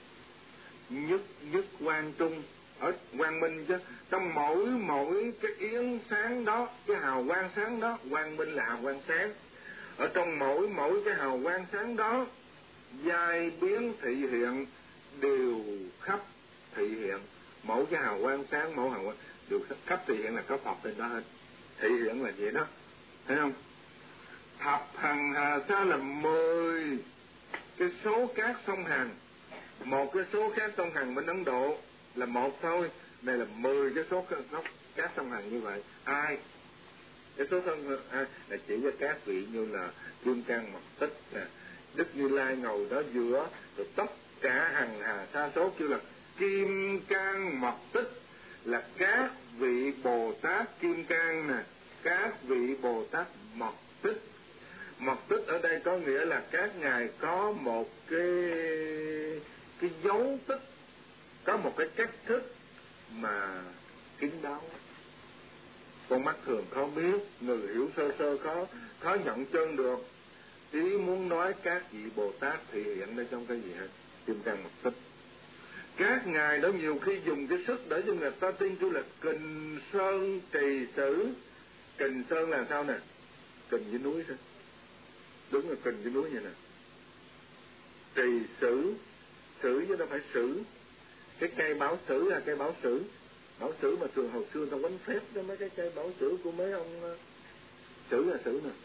S1: nhất nhất quang trung, ở quang minh chứ, trong mỗi mỗi cái yến sáng đó, cái hào quang sáng đó, quang minh là hào quang sáng. Ở trong mỗi mỗi cái hào quang sáng đó, giai biến thị hiện đều khắp thị hiện. Mỗi cái hào quang sáng, mỗi hào quang đều khắp thị hiện là có Phật trên đó hết. Thị hiện là vậy đó, thấy không? Thập hằng hà sa là mười cái số cát sông Hằng. Một cái số cát sông Hằng bên Ấn Độ là một thôi, đây là mười cái số cát sông Hằng như vậy. Ai? Cái số sông ai là chỉ cho các vị như là Kim Cang Mật Tích nè, Đức Như Lai ngồi đó giữa, rồi tất cả hằng hà sa số kêu là Kim Cang Mật Tích, là các vị Bồ Tát Kim Cang nè, các vị Bồ Tát Mật Tích. Mật tích ở đây có nghĩa là các ngài có một cái cái dấu tích, có một cái cách thức mà kín đáo. Con mắt thường khó biết, người hiểu sơ sơ khó khó nhận chân được. Ý muốn nói các vị Bồ Tát thị hiện ở trong cái gì hết, Kim Cang Mật Tích. Các ngài đó nhiều khi dùng cái sức để cho người ta tin kêu là Kình Sơn Trì Sử. Kình Sơn là sao nè? Kình với núi sao? Đúng là Kình với núi vậy nè. Trì Sử, Sử chứ đâu phải Sử. Cái cây bảo sử là cây bảo sử. Bảo sử mà thường hồi xưa ta quánh phép cho mấy cái cây bảo sử của mấy ông. Sử là sử nè.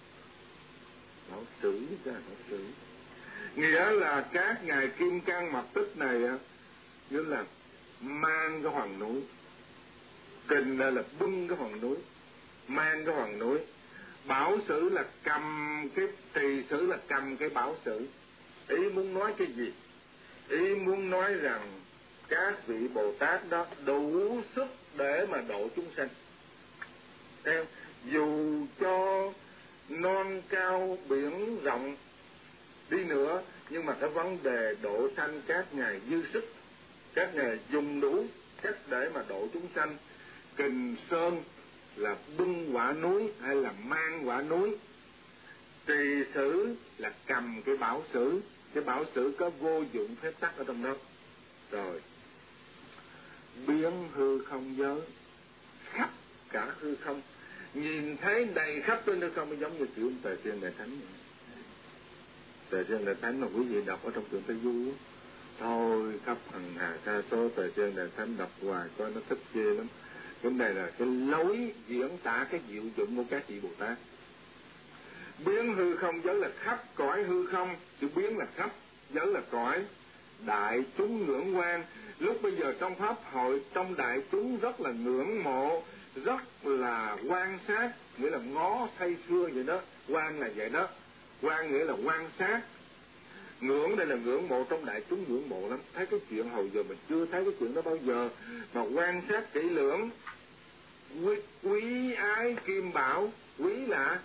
S1: Bảo sử chứ là bảo sử. Nghĩa là các ngài Kim Cang Mật Tích này như là mang cái hoàng núi. Kình là, là bưng cái hoàng núi, mang cái hoàng núi. Bảo sử là cầm cái, trì sử là cầm cái bảo sử. Ý muốn nói cái gì? Ý muốn nói rằng các vị Bồ Tát đó đủ sức để mà độ chúng sanh. Theo dù cho non cao biển rộng đi nữa, nhưng mà cái vấn đề độ sanh các ngài dư sức, các ngài dùng đủ cách để mà độ chúng sanh. Kình Sơn là bưng quả núi hay là mang quả núi. Trì sử là cầm cái bảo sử, cái bảo sử có vô dụng phép tắc ở trong đó. Rồi biến hư không giới, khắp cả hư không, nhìn thấy đầy khắp trên hư không, giống như kiểu Tề Thiên Đại Thánh. Tề Thiên Đại Thánh mà quý vị đọc ở trong truyện Tây Du thôi, khắp hằng hà sa số Tề Thiên Đại Thánh đọc hoài coi nó thích ghê lắm. Cái này là cái lối diễn tả cái diệu dụng của các vị Bồ Tát. Biến hư không giới là khắp cõi hư không, chữ biến là khắp, giới là cõi. Đại chúng ngưỡng quan, lúc bây giờ trong pháp hội, trong đại chúng rất là ngưỡng mộ, rất là quan sát, nghĩa là ngó say sưa vậy đó. Quan là vậy đó, quan nghĩa là quan sát. Ngưỡng đây là ngưỡng mộ, trong đại chúng ngưỡng mộ lắm. Thấy cái chuyện hồi giờ mình chưa thấy cái chuyện đó bao giờ, mà quan sát kỹ lưỡng. Quý, quý ái kim bảo, quý là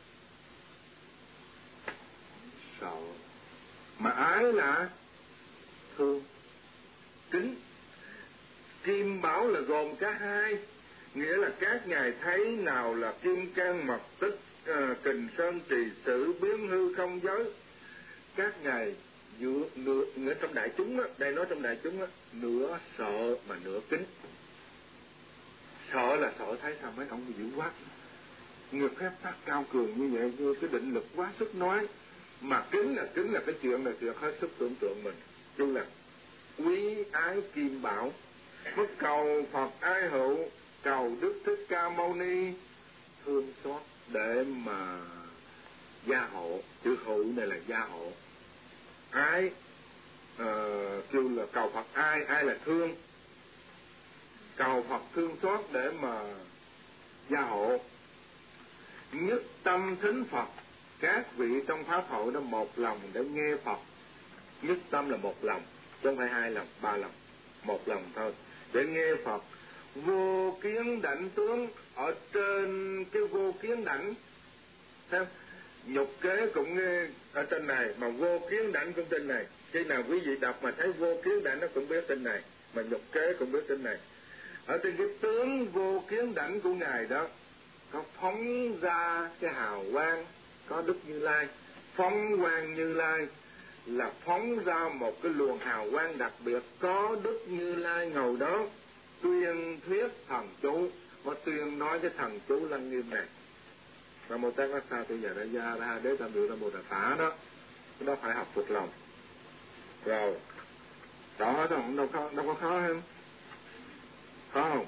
S1: sợ, mà ái là thương, kính. Kim bảo là gồm cả hai, nghĩa là các ngài thấy nào là kim cang mật tích, à, kình sơn trì sử, biến hư không giới. Các ngài nửa, nửa, nửa trong đại chúng á, đây nói trong đại chúng á, nửa sợ mà nửa kính. Sợ là sợ thấy sao mấy ông dữ quá, nghiệp phép tác cao cường như vậy, như cái định lực quá sức nói. Mà kính là kính là cái chuyện là chuyện hết sức tưởng tượng mình, chứ là quý ái kim bảo. Mất cầu Phật ái hữu, cầu Đức Thích Ca Mâu Ni thương xót để mà gia hộ. Chữ hữu này là gia hộ. Ái uh, kêu là cầu Phật ai, ai là thương, cầu Phật thương xót để mà gia hộ. Nhất tâm thính Phật, các vị trong pháp hội đó một lòng để nghe Phật. Nhất tâm là một lòng, chứ không phải hai lòng, ba lòng, một lòng thôi, để nghe Phật. Vô kiến đảnh tướng, ở trên cái vô kiến đảnh, thấy nhục kế cũng nghe ở trên này, mà vô kiến đảnh cũng trên này. Khi nào quý vị đọc mà thấy vô kiến đảnh nó cũng biết trên này, mà nhục kế cũng biết trên này. Ở trên cái tướng vô kiến đảnh của ngài đó có phóng ra cái hào quang, có Đức Như Lai. Phóng quang Như Lai là phóng ra một cái luồng hào quang đặc biệt, có Đức Như Lai ngồi đó tuyên thuyết thần chú, và tuyên nói cái thần chú Lăng Nghiêm này. Nam mô Tát Bát Sa Thì Giờ Ra Gia Ra Đế Tam Biểu Nam Mô Đà Phá đó, cái đó phải học thuộc lòng. Rồi đó, đâu có đâu có khó hơn, khó không?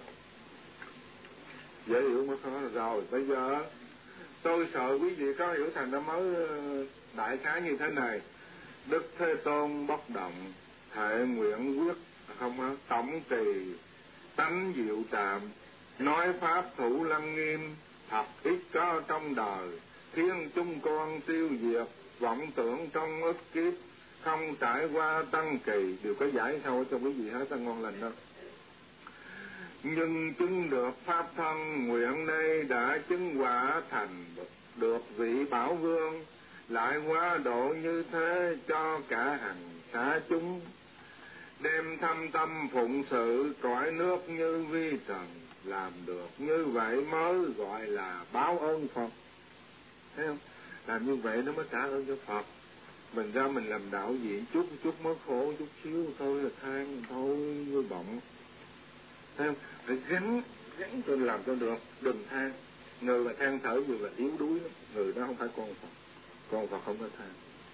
S1: Dễ hiểu mới khó. Rồi bây giờ tôi sợ quý vị có hiểu thành ra mới đại khái như thế này. Đức Thế Tôn bất động, thệ nguyện quyết không á, tổng trì tánh diệu trạm, nói pháp thủ Lăng Nghiêm, thật ít có trong đời, thiên chúng con tiêu diệt, vọng tưởng trong ức kiếp, không trải qua tăng kỳ. Đều có giải sâu cho quý vị hết, ta ngon lành đó. Nhưng chứng được pháp thân, nguyện nay đã chứng quả thành, được vị bảo vương, lại hóa độ như thế cho cả hằng xá chúng. Đem thâm tâm phụng sự, cõi nước như vi trần, làm được như vậy mới gọi là báo ơn Phật. Thấy không? Làm như vậy nó mới trả ơn cho Phật. Mình ra mình làm đạo viện chút chút mới khổ chút xíu thôi là than thôi như bọng. Thấy không? Phải gắn gắn tôi làm cho được, đừng than. Người mà than thở dù là yếu đuối lắm, người đó không phải con Phật. Con Phật không có than.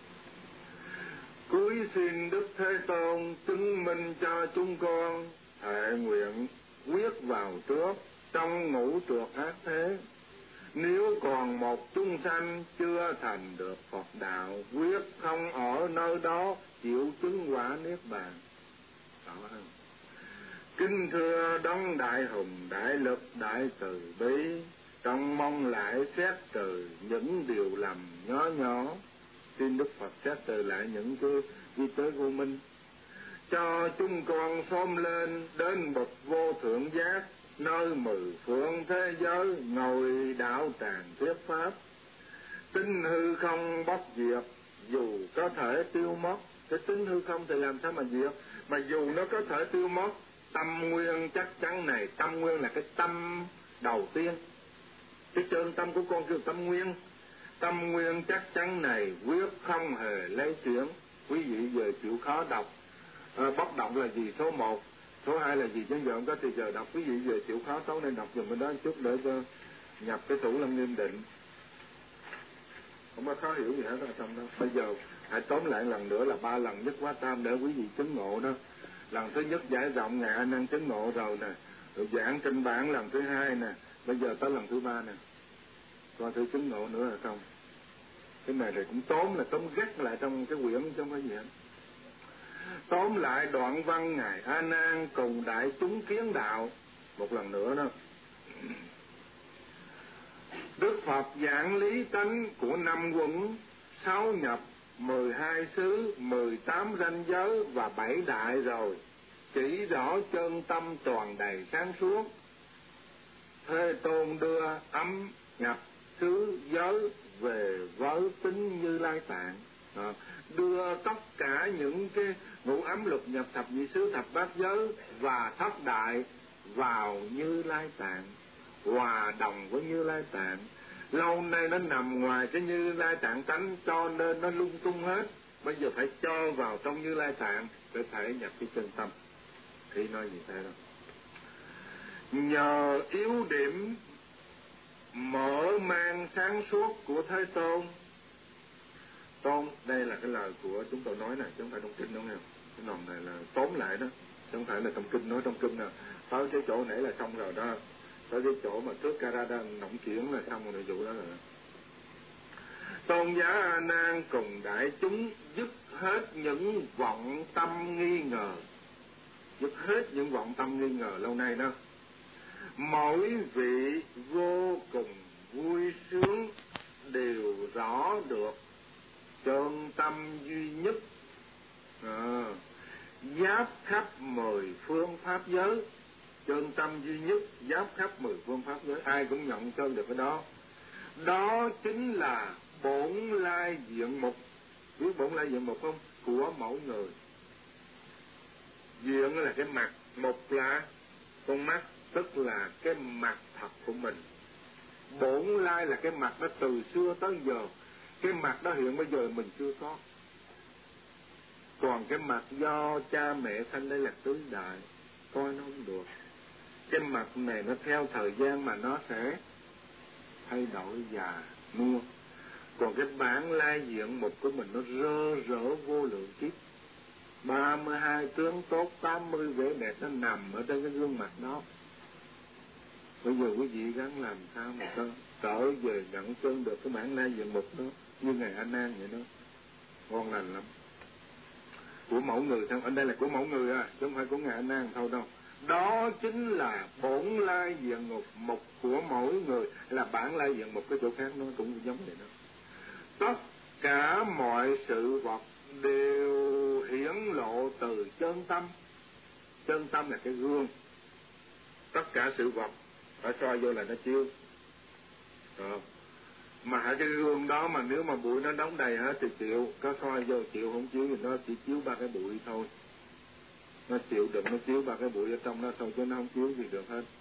S1: Cuối xin Đức Thế Tôn chứng minh cho chúng con, thệ nguyện quyết vào trước trong ngũ trượt ác thế. Nếu còn một chúng sanh chưa thành được Phật đạo, quyết không ở nơi đó chịu chứng quả niết bàn. Đó không? Kính thưa đấng đại hùng, đại lực, đại từ bi, trong mong lại xét trừ những điều lầm nhỏ nhỏ. Xin Đức Phật xét trừ lại những cái vi tế vô minh, cho chúng con xông lên đến bậc vô thượng giác, nơi mười phương thế giới ngồi đạo tràng thuyết pháp. Tính hư không bất diệt, dù có thể tiêu mất. Cái tính hư không thì làm sao mà diệt, mà dù nó có thể tiêu mất. Tâm nguyên chắc chắn này, tâm nguyên là cái tâm đầu tiên, cái chân tâm của con kêu tâm nguyên. Tâm nguyên chắc chắn này quyết không hề lấy chuyển. Quý vị về chịu khó đọc à, bất động là gì số một, số hai là gì, chứ giờ không có thì giờ đọc. Quý vị về chịu khó tối nên đọc dùm bên đó chút để cho nhập cái thủ Lăng Nghiêm định. Không có khó hiểu gì hết ở trong đó. Bây giờ hãy tóm lại lần nữa là ba lần nhất quá tam để quý vị chứng ngộ đó. Lần thứ nhất giải rộng Ngài A Nan chứng ngộ rồi nè, rồi giảng trên bản lần thứ hai nè, bây giờ tới lần thứ ba nè, coi thử chứng ngộ nữa là không. Cái này thì cũng tóm là tóm gắt lại trong cái quyển chứ không có gì hết. Tóm lại đoạn văn Ngài A Nan cùng đại chúng kiến đạo một lần nữa đó. Đức Phật giảng lý tánh của năm quẩn, sáu nhập, mười hai xứ, mười tám ranh giới và bảy đại rồi, chỉ rõ chân tâm toàn đầy sáng suốt. Thế Tôn đưa ấm nhập xứ giới về với tính Như Lai Tạng. À, đưa tất cả những cái ngũ ấm lục nhập thập nhị xứ thập bát giới và thất đại vào Như Lai Tạng, hòa đồng với Như Lai Tạng. Lâu nay nó nằm ngoài cái Như Lai Tạng tánh cho nên nó lung tung hết. Bây giờ phải cho vào trong Như Lai Tạng để thể nhập cái chân tâm. Thì nói gì thế đâu. Nhờ yếu điểm mở mang sáng suốt của Thế Tôn. Tôn, đây là cái lời của chúng tôi nói này, chứ không phải trong kinh đúng không? Cái nòng này là tóm lại đó, chứ không phải là trong kinh, nói trong kinh nào. Tới cái chỗ nãy là xong rồi đó. Tới cái chỗ mà trước Karada nộng chuyển là xong rồi, vụ đó rồi. Tôn giả A Nan cùng đại chúng dứt hết những vọng tâm nghi ngờ, dứt hết những vọng tâm nghi ngờ lâu nay đó. Mỗi vị vô cùng vui sướng đều rõ được chân tâm duy nhất, à, giáp khắp mười phương pháp giới. Chân tâm duy nhất giáp khắp mười phương pháp giới, ai cũng nhận chân được cái đó. Đó chính là bổn lai diện mục. Biết bổn lai diện mục không? Của mỗi người. Diện là cái mặt, mục là con mắt, tức là cái mặt thật của mình. Bổn lai là cái mặt đó từ xưa tới giờ. Cái mặt đó hiện bây giờ mình chưa có. Còn cái mặt do cha mẹ sanh đây là tứ đại, coi nó không được. Cái mặt này nó theo thời gian mà nó sẽ thay đổi già nua. Còn cái bản lai diện mục của mình nó rơ rỡ vô lượng kiếp. ba mươi hai tướng tốt, tám mươi vẻ đẹp nó nằm ở trên cái gương mặt đó. Bây giờ quý vị gắng làm sao mà có trở về nhận chân được cái bản lai diện mục đó, như Ngài A Nan vậy đó. Ngon lành lắm. Của mẫu người sao? Ở đây là của mẫu người à, chứ không phải của Ngài A Nan thôi đâu. Đó chính là bổn lai diện mục mục của mỗi người, là bản lai diện mục cái chỗ khác nó cũng giống vậy đó. Tất cả mọi sự vật đều hiển lộ từ chân tâm. Chân tâm là cái gương. Tất cả sự vật phải soi vô là nó chiếu. Ờ. Mà hãy cái gương đó mà nếu mà bụi nó đóng đầy hết thì chịu, có soi vô chịu, không chiếu thì nó chỉ chiếu ba cái bụi thôi. Nó chịu đựng nó chiếu ba cái bụi ở trong đó thôi, chứ nó không chiếu gì được hết.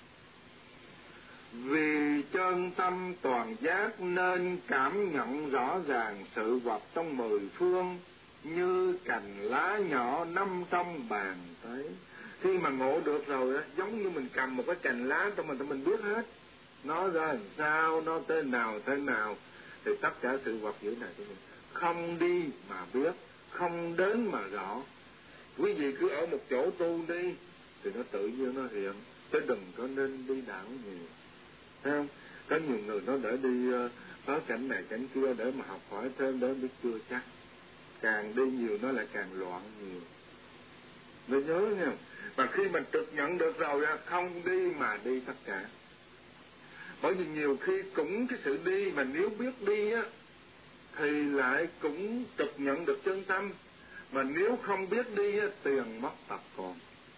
S1: Vì chân tâm toàn giác nên cảm nhận rõ ràng sự vật trong mười phương như cành lá nhỏ nằm trong bàn tay. Khi mà ngộ được rồi á, giống như mình cầm một cái cành lá trong mình, mình biết hết nó ra làm sao, nó thế nào thế nào. Thì tất cả sự vật dưới này không đi mà biết, không đến mà rõ. Quý vị cứ ở một chỗ tu đi thì nó tự nhiên nó hiện, chứ đừng có nên đi đảo nhiều. Thấy không? Có nhiều người nó để đi uh, có cảnh này cảnh kia để mà học hỏi thêm, để biết chưa chắc. Càng đi nhiều nó lại càng loạn nhiều. Nó nhớ nha. Mà khi mình trực nhận được rồi á, không đi mà đi tất cả. Bởi vì nhiều khi cũng cái sự đi mà nếu biết đi á thì lại cũng trực nhận được chân tâm. Mà nếu không biết đi á, tiền mất tật còn.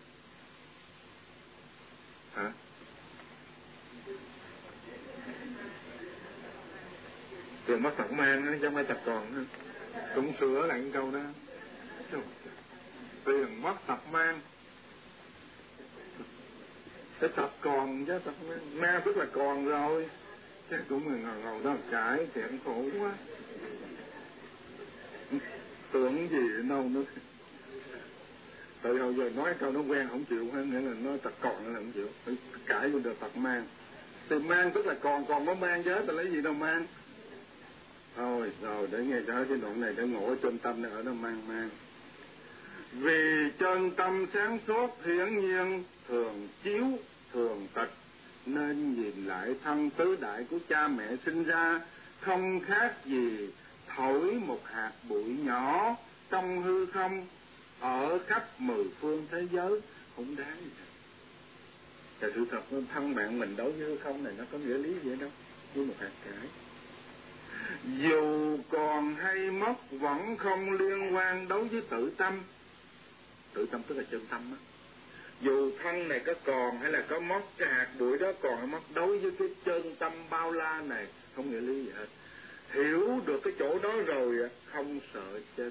S1: Hả? Tiền mất tật mang á, chứ không phải tật còn á. Cũng sửa lại cái câu đó. Tiền mất tật mang. Cái tật còn chứ tật mang. Mang tức là còn rồi. Chứ cũng là ngồi ngồi đó cãi thì anh khổ quá. Tưởng gì đâu nữa. Từ hồi giờ nói câu nó quen không chịu hết, nghĩa là nói tật còn là không chịu. Phải cãi vô được tật mang. Thì mang tức là còn, còn có mang chứ, ta lấy gì đâu mang. Thôi, rồi để nghe tới cái đoạn này để ngộ chân tâm này ở đó mang mang. Vì chân tâm sáng suốt hiển nhiên thường chiếu thường tịch, nên nhìn lại thân tứ đại của cha mẹ sinh ra không khác gì thổi một hạt bụi nhỏ trong hư không ở khắp mười phương thế giới, không đáng gì. Tại sự thật thân bạn mình đối với hư không này nó có nghĩa lý vậy đâu, như một hạt cải. Dù còn hay mất vẫn không liên quan đối với tự tâm. Tự tâm tức là chân tâm á. Dù thân này có còn hay là có mất, cái hạt bụi đó còn hay mất, đối với cái chân tâm bao la này không nghĩa lý gì hết. hiểu được cái chỗ đó rồi không sợ chết.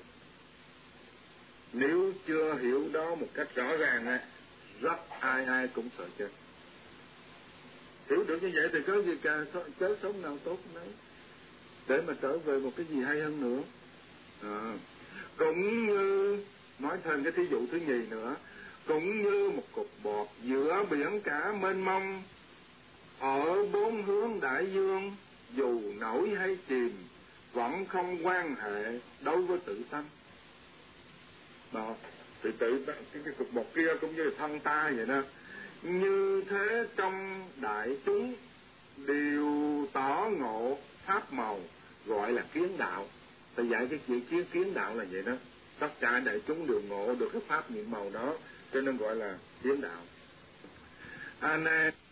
S1: Nếu chưa hiểu đó một cách rõ ràng, rất ai ai cũng sợ chết. Hiểu được như vậy thì có gì cả chết sống nào tốt đấy, để mà trở về một cái gì hay hơn nữa. À, cũng như nói thêm cái thí dụ thứ nhì nữa, cũng như một cục bọt giữa biển cả mênh mông, ở bốn hướng đại dương, dù nổi hay chìm vẫn không quan hệ đối với tự tánh. Đó, thì tự cái, cái cục bọt kia cũng như thân ta vậy đó. Như thế trong đại chúng đều tỏ ngộ pháp màu, gọi là kiến đạo. Tại dạy cái chữ kiến kiến đạo là vậy đó. Tất cả đại chúng đều ngộ được cái pháp nhiệm màu đó, cho nên gọi là kiến đạo. À, này